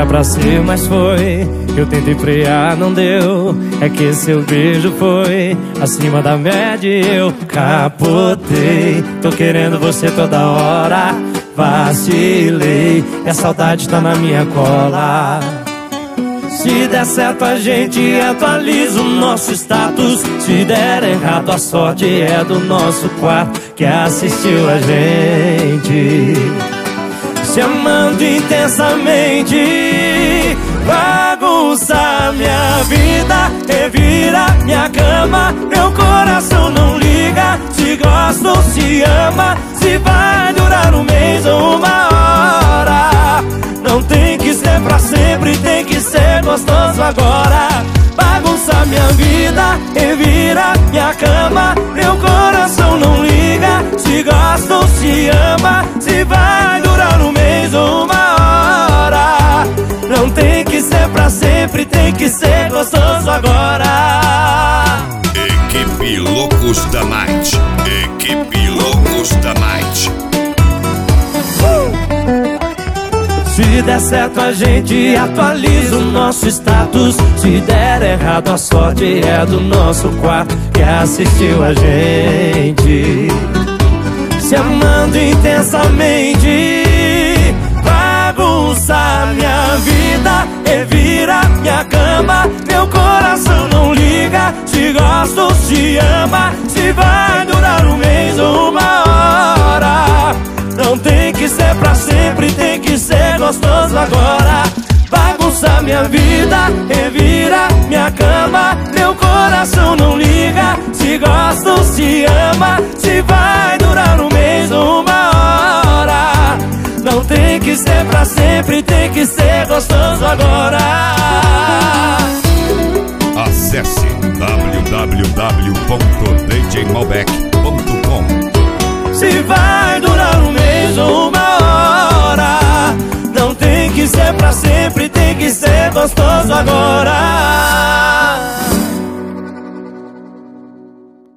era pra ser, mas foi. Eu tentei frear, não deu. É que seu beijo foi acima da média e eu capotei. Tô querendo você toda hora, vacilei. E a saudade tá na minha cola. Se der certo a gente atualiza o nosso status. Se der errado a sorte é do nosso quarto que assistiu a gente se amando intensamente. Bagunça minha vida, revira minha cama. Meu coração não liga se gosta ou se ama, se vai durar um mês ou uma hora. Não tem que ser pra sempre, tem que ser gostoso agora. Bagunça minha vida, revira minha cama. Meu coração não liga se gosta ou se ama, se vai durar um mês ou uma hora. Não tem que ser pra sempre, tem que ser gostoso agora. Equipe Loucos da Night. Equipe Loucos da Night. Se der certo a gente atualiza o nosso status. Se der errado a sorte é do nosso quarto que assistiu a gente se amando intensamente. Bagunça minha vida, revira minha cama. Meu coração não liga se gosta ou se ama, se vai durar um mês ou uma hora. Não tem que ser pra sempre, tem que ser gostoso agora. Bagunça minha vida, revira minha cama. Meu coração não liga se gosta ou se ama, se vai durar um mês ou uma hora. Não tem que ser pra sempre, tem que ser gostoso agora. Acesse www.djmalbec.com. Se vai durar um mês ou uma hora. Não tem que ser pra sempre, tem que ser gostoso agora.